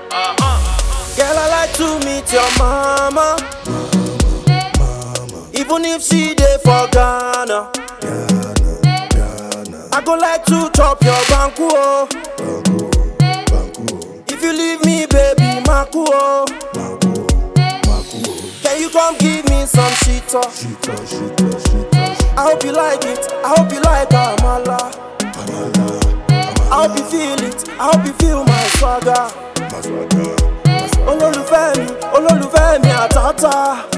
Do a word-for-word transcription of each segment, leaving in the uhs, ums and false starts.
Girl, I like to meet your mama, even if she dey for Ghana. I go like to chop your banku, oh. If you leave me, baby, maku, oh. Can you come give me some shit, oh? I hope you like it, I hope you like amala. I hope you feel it, I hope you feel my swagger. Olólùfẹ́ mi, olólùfẹ́ mi àtàtà.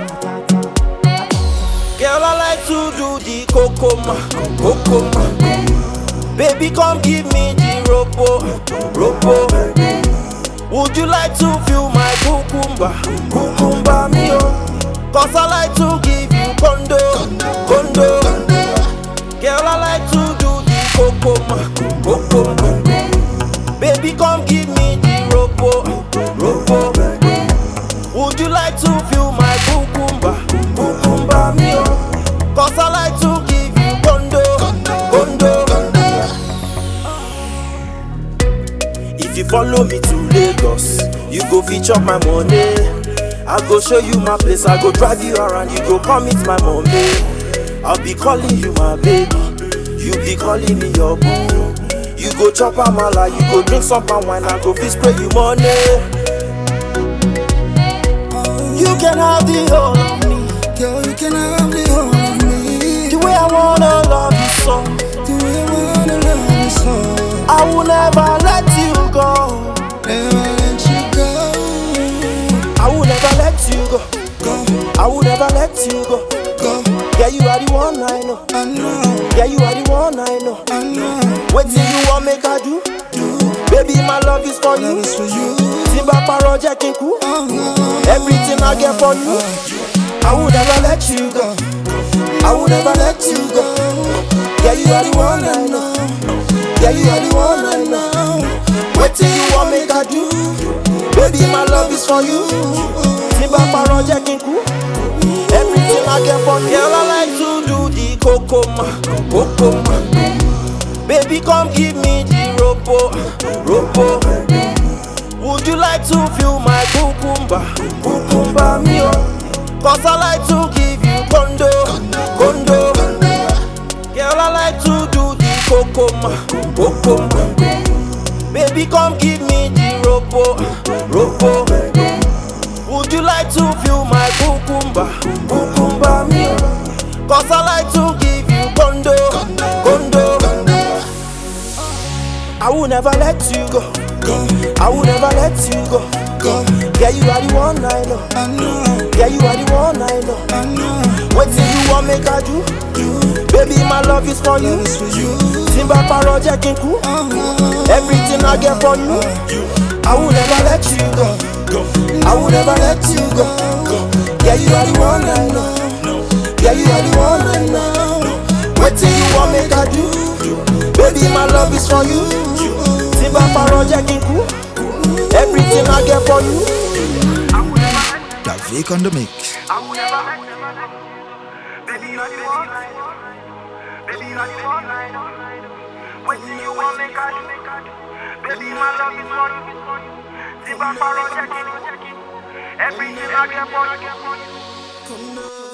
Girl, I like to do the kokoma, kokoma. Baby, come give me the ropo, ropo. Would you like to feel my cucumba, cucumba me, oh? Cause I like to give you condo, condo. Girl, I like to do the kokoma, kokoma. Baby, come give me the ropo, ropo. Would you like to feel my cucumba, cucumba me, oh? Cause I like to give you condo, condo. If you follow me to Lagos, you go feature my money. I go show you my place, I go drive you around, you go come meet my mommy. I'll be calling you my baby, you be calling me your boo. You go chop amala, you go drink some palm wine, I go fish spray you money. You can have the whole of me, Girl, you can have the whole of me. the way I wanna love you so. The way I wanna love you so. I will never let you go. Never let you go. I will never let you go. Go, I will never let you go. go. Yeah, you are the one I know. I know, Yeah, you are the one I know. I know. What do you want make I do? Do Baby, my love is for love you. is for you. Timba Paroja Kinku. Oh, no. Everything I get for you. I will never let you go. I will never let you go. Yeah, you are the one I know. Yeah, you are the one I know. What do you want make I do? Baby, my love is for you. Timba Paroja Kinku. Everything I get for you. Girl, I like to do the kokoma, kokoma. Baby, come give me the ropo, ropo. Would you like to feel my cucumba, cucumba me, oh? Cause I like to give you condo, condo. Girl, I like to do the kokoma, kokoma. Baby, come give me the ropo, ropo. Would you like to feel my cucumba, cucumba me, oh? Cause I like to give you condo, condo. I will never let you go. Go, I will never let you go. go. Yeah, you are the one I know. I know, Yeah, you are the one I know. I know. What do you want make I do? Do Baby, my love is for you. love is for you. Timba Paroja Kinku. Oh, no. Everything I get for you. I will never let you go. I will never let you go. Yeah, you are the one I know. Yeah, you are the one I know. What do you want make I do? Baby, my love is for you. Timba Paroja Kinku. Everything I get for you. That Vic on the mix. I will never let you go. Baby, you're the one I know. Baby, you're the one I know. What do you want me to do? Baby, my love is for you. Timba Paroja Kinku. Everything I get for you.